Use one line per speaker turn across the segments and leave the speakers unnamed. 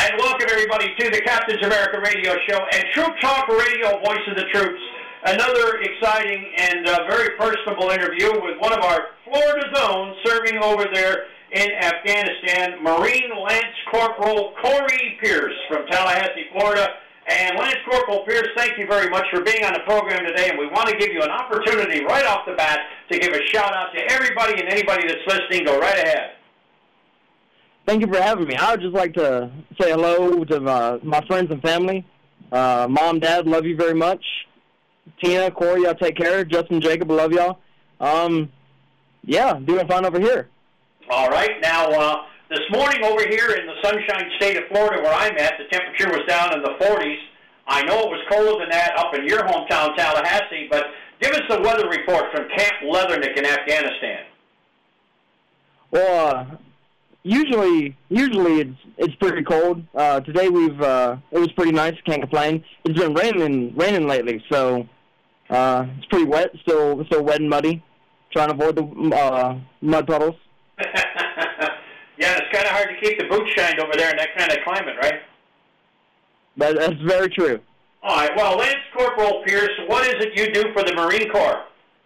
And welcome, everybody, to the Captain's America Radio Show and Troop Talk Radio, Voice of the Troops. Another exciting and very personable interview with one of our Florida's own serving over there in Afghanistan, Marine Lance Corporal Corey Pierce from Tallahassee, Florida. And Lance Corporal Pierce, thank you very much for being on the program today. And we want to give you an opportunity right off the bat to give a shout-out to everybody and anybody that's listening. Go right ahead.
Thank you for having me. I would just like to say hello to my friends and family. Mom, Dad, love you very much. Tina, Corey, y'all take care. Justin, Jacob, love y'all. Yeah, doing fine over here.
All right. Now, this morning over here in the Sunshine State of Florida where I'm at, the temperature was down in the 40s. I know it was colder than that up in your hometown, Tallahassee, but give us the weather report from Camp Leatherneck in Afghanistan.
Well, usually it's pretty cold. Today it was pretty nice. Can't complain. It's been raining lately, so it's pretty wet. Still wet and muddy. Trying to avoid the mud puddles.
Yeah, it's kind of hard to keep the boots shined over there in that kind of climate, right?
That's very true.
All right. Well, Lance Corporal Pierce, what is it you do for the Marine Corps?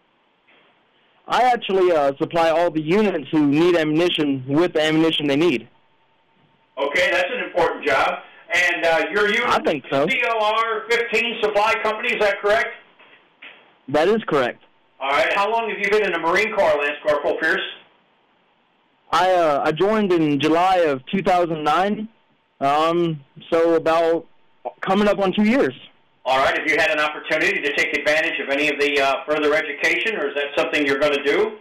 I actually supply all the units who need ammunition with the ammunition they need.
Okay, that's an important job. And your unit,
I think so.
CLR 15 Supply Company, is that correct?
That is correct.
All right. How long have you been in the Marine Corps, Lance Corporal Pierce?
I joined in July of 2009, so about coming up on 2 years.
All right. Have you had an opportunity to take advantage of any of the further education, or is that something you're going to do?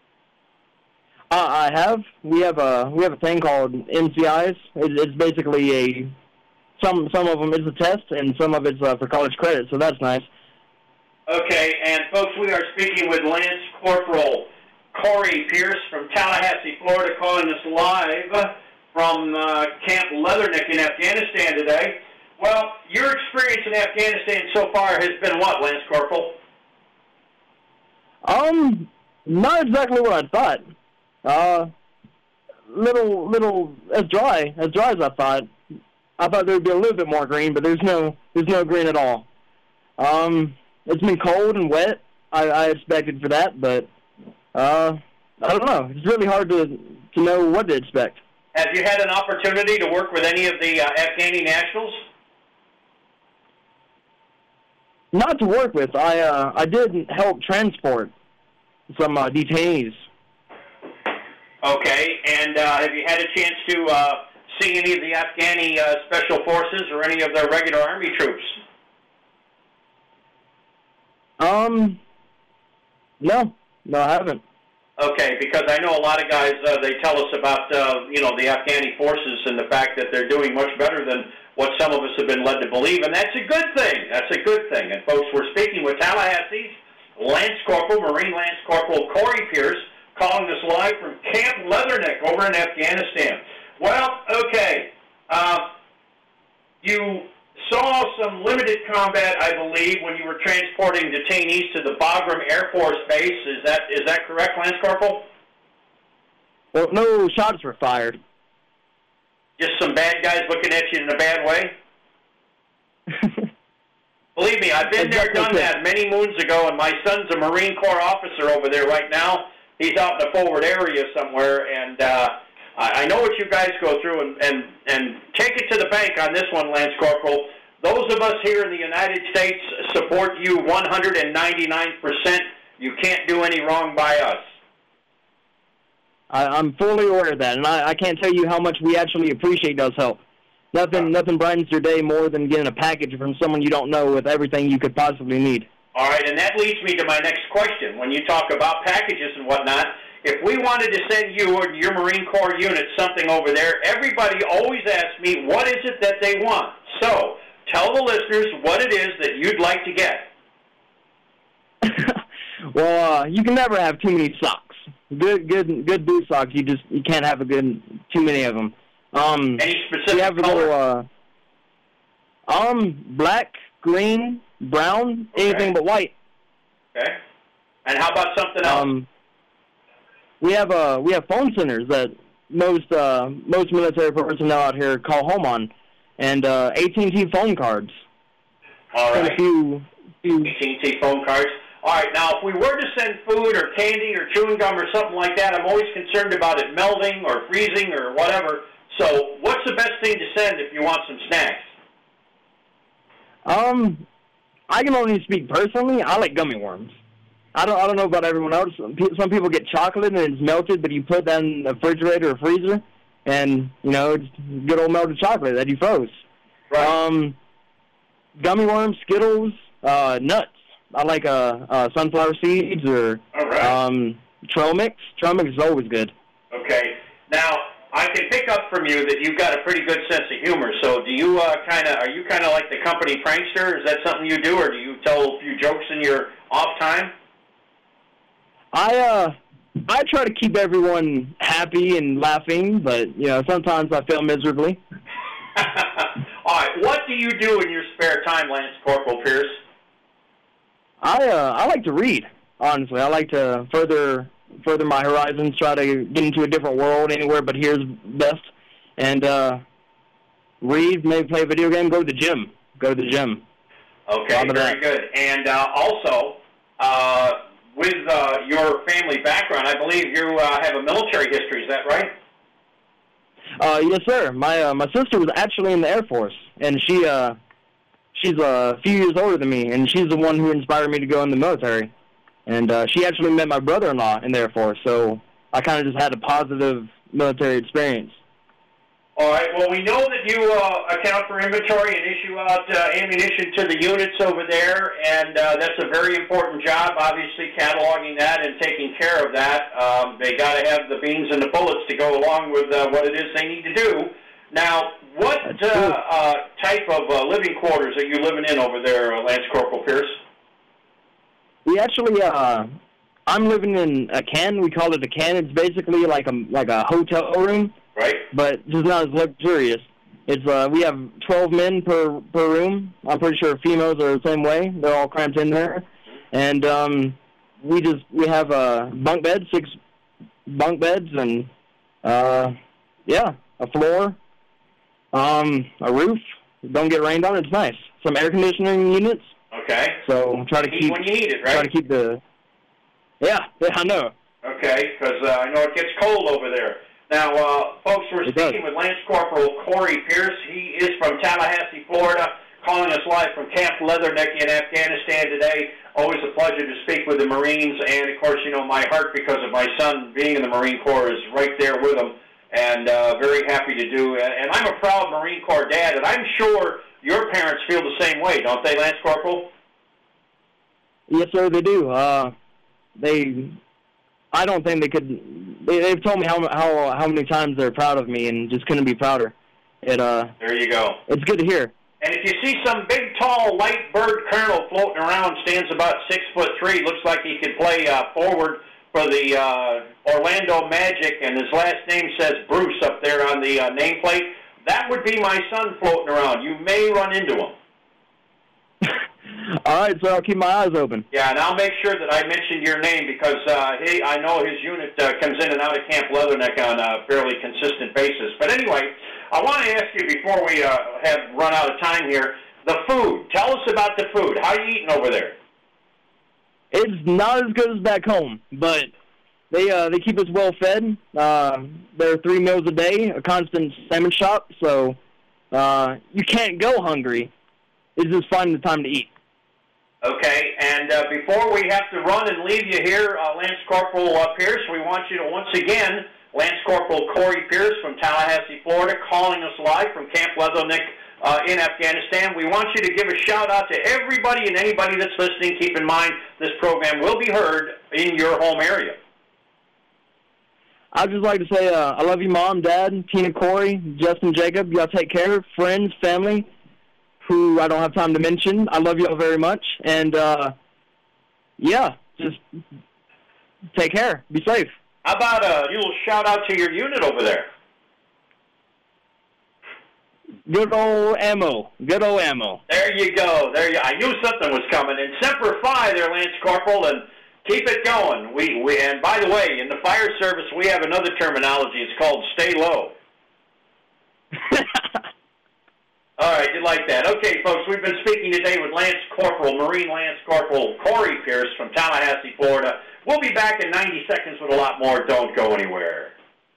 I have. We have a thing called MCIs. It's basically some of them is a test, and some of it's for college credit. So that's nice.
Okay, and folks, we are speaking with Lance Corporal Corey Pierce from Tallahassee, Florida, calling us live from Camp Leatherneck in Afghanistan today. Well, your experience in Afghanistan so far has been what, Lance Corporal?
Not exactly what I thought. Little as dry as I thought. I thought there would be a little bit more green, but there's no green at all. It's been cold and wet. I expected for that, but I don't know. It's really hard to know what to expect.
Have you had an opportunity to work with any of the Afghani nationals?
Not to work with. I did help transport some detainees.
Okay, and have you had a chance to see any of the Afghani special forces or any of their regular army troops?
No, I haven't.
Okay, because I know a lot of guys, they tell us about, the Afghani forces and the fact that they're doing much better than what some of us have been led to believe, and that's a good thing. That's a good thing. And, folks, we're speaking with Tallahassee's Lance Corporal, Marine Lance Corporal Corey Pierce, calling us live from Camp Leatherneck over in Afghanistan. Well, okay, you saw some limited combat, I believe, when you were transporting detainees to the Bagram Air Force Base. Is that correct, Lance Corporal?
Well, no shots were fired.
Just some bad guys looking at you in a bad way? Believe me, I've been there, done that many moons ago, and my son's a Marine Corps officer over there right now. He's out in the forward area somewhere, and I know what you guys go through, and take it to the bank on this one, Lance Corporal. Those of us here in the United States support you 199%. You can't do any wrong by us.
I'm fully aware of that, and I can't tell you how much we actually appreciate those help. Nothing brightens your day more than getting a package from someone you don't know with everything you could possibly need.
All right, and that leads me to my next question. When you talk about packages and whatnot, if we wanted to send you or your Marine Corps unit something over there, everybody always asks me, what is it that they want? So, tell the listeners what it is that you'd like to get.
Well, you can never have too many socks. Good boot socks. You can't have too many of them.
Any specific
we have a
color?
Little, black, green, brown, anything but white.
Okay. And how about something else?
We have phone centers that most military personnel out here call home on. and AT&T phone cards.
All right.
A few
AT&T phone cards. All right, now, if we were to send food or candy or chewing gum or something like that, I'm always concerned about it melting or freezing or whatever. So what's the best thing to send if you want some snacks?
I can only speak personally. I like gummy worms. I don't know about everyone else. Some people get chocolate and it's melted, but you put that in the refrigerator or freezer, and, it's good old melted chocolate that you froze.
Right.
Gummy worms, Skittles, nuts. I like sunflower seeds or trail mix. Trail mix is always good.
Okay. Now, I can pick up from you that you've got a pretty good sense of humor. So, do you are you kind of like the company prankster? Is that something you do, or do you tell a few jokes in your off time?
I try to keep everyone happy and laughing, but sometimes I fail miserably.
All right. What do you do in your spare time, Lance Corporal Pierce?
I like to read. Honestly, I like to further my horizons, try to get into a different world anywhere but here's best, and read, maybe play a video game, go to the gym.
Okay, very good. And also, with your family background, I believe you have a military history, is that right?
Yes, sir. My sister was actually in the Air Force, and she's a few years older than me, and she's the one who inspired me to go in the military. And she actually met my brother-in-law in the Air Force, so I kind of just had a positive military experience.
All right. Well, we know that you account for inventory and issue out ammunition to the units over there, and that's a very important job, obviously, cataloging that and taking care of that. They got to have the beans and the bullets to go along with what it is they need to do. Now, what type of living quarters are you living in over there, Lance Corporal Pierce?
We actually, I'm living in a can. We call it a can. It's basically like a hotel room,
right?
But just not as luxurious. It's we have 12 men per room. I'm pretty sure females are the same way. They're all cramped in there, and we have bunk beds, 6 bunk beds, and a floor, a roof. Don't get rained on. It's nice. Some air conditioning units.
Okay.
So try to keep
when you need it, right?
Try to keep the. Yeah, I know.
Okay, because I know it gets cold over there. Now, folks, we're speaking with Lance Corporal Corey Pierce. He is from Tallahassee, Florida, calling us live from Camp Leatherneck in Afghanistan today. Always a pleasure to speak with the Marines, and of course, my heart, because of my son being in the Marine Corps, is right there with him, and very happy to do. And I'm a proud Marine Corps dad, and I'm sure your parents feel the same way, don't they, Lance Corporal?
Yes, sir, they do. I don't think they could. They've told me how many times they're proud of me, and just couldn't be prouder.
There you go.
It's good to hear.
And if you see some big, tall, light bird colonel floating around, stands about 6'3", looks like he could play forward for the Orlando Magic, and his last name says Bruce up there on the nameplate. That would be my son floating around. You may run into him.
All right, so I'll keep my eyes open.
Yeah, and I'll make sure that I mention your name because I know his unit comes in and out of Camp Leatherneck on a fairly consistent basis. But anyway, I want to ask you before we have run out of time here, the food. Tell us about the food. How are you eating over there?
It's not as good as back home, but they keep us well fed. There are 3 meals a day, a constant salmon shop, so you can't go hungry. It's just finding the time to eat.
Okay, and before we have to run and leave you here, Lance Corporal Pierce, we want you to once again, Lance Corporal Corey Pierce from Tallahassee, Florida, calling us live from Camp Leatherneck in Afghanistan. We want you to give a shout-out to everybody and anybody that's listening. Keep in mind, this program will be heard in your home area.
I'd just like to say I love you, Mom, Dad, Tina, Corey, Justin, Jacob. Y'all take care. Friends, family, who I don't have time to mention. I love you all very much. And, just take care. Be safe.
How about a little shout-out to your unit over there?
Good old ammo. Good old ammo.
There you go. I knew something was coming. And Semper Fi there, Lance Corporal, and keep it going. And by the way, in the fire service, we have another terminology. It's called stay low. You like that. Okay, folks, we've been speaking today with Marine Lance Corporal Corey Pierce from Tallahassee, Florida. We'll be back in 90 seconds with a lot more. Don't go anywhere.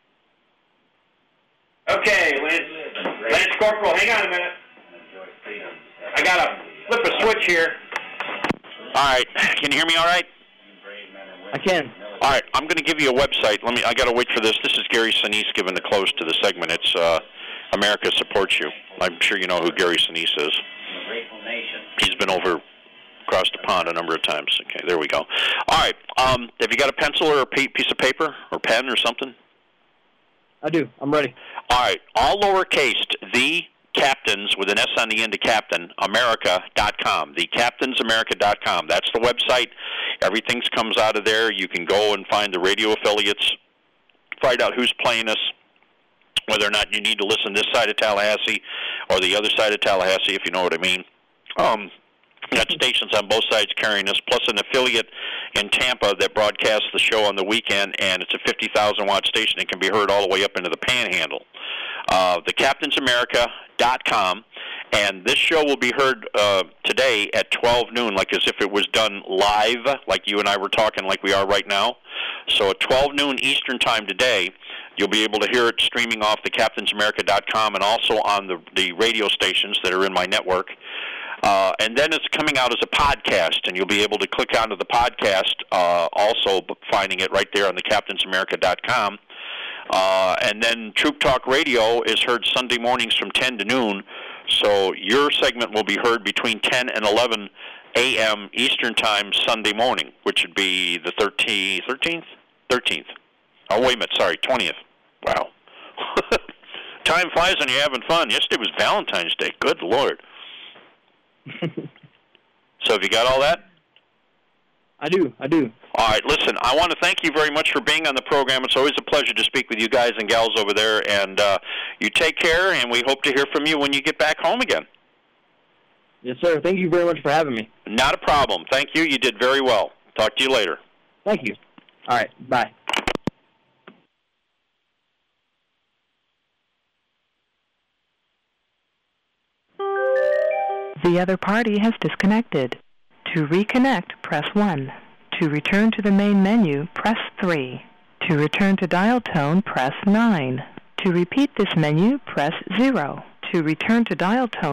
Okay, Lance Corporal, hang on a minute. I got to flip a switch here.
All right. Can you hear me all right?
I can.
All right. I'm going to give you a website. I got to wait for this. This is Gary Sinise giving the close to the segment. It's America Supports You. I'm sure you know who Gary Sinise is. He's been over across the pond a number of times. Okay, there we go. All right. Have you got a pencil or a piece of paper or pen or something?
I do. I'm ready.
All right. All lowercase, the Captains, with an S on the end of Captain, America.com. TheCaptainsAmerica.com. That's the website. Everything comes out of there. You can go and find the radio affiliates, find out who's playing us, whether or not you need to listen this side of Tallahassee or the other side of Tallahassee, if you know what I mean. Got stations on both sides carrying us, plus an affiliate in Tampa that broadcasts the show on the weekend, and it's a 50,000-watt station that can be heard all the way up into the Panhandle. TheCaptainsAmerica.com, and this show will be heard today at 12 noon, like as if it was done live, like you and I were talking like we are right now. So at 12 noon Eastern Time today, you'll be able to hear it streaming off TheCaptainsAmerica.com and also on the radio stations that are in my network. And then it's coming out as a podcast, and you'll be able to click onto the podcast, also finding it right there on TheCaptainsAmerica.com. And then Troop Talk Radio is heard Sunday mornings from 10 to noon, so your segment will be heard between 10 and 11 a.m. Eastern Time Sunday morning, which would be the 13th? Oh, wait a minute, sorry, 20th. Wow. Time flies when you're having fun. Yesterday was Valentine's Day. Good Lord. So have you got all that?
I do.
All right, listen, I want to thank you very much for being on the program. It's always a pleasure to speak with you guys and gals over there, and you take care, and we hope to hear from you when you get back home again.
Yes, sir. Thank you very much for having me.
Not a problem. Thank you. You did very well. Talk to you later.
Thank you. All right, bye.
The other party has disconnected. To reconnect, press 1. To return to the main menu, press 3. To return to dial tone, press 9. To repeat this menu, press 0. To return to dial tone,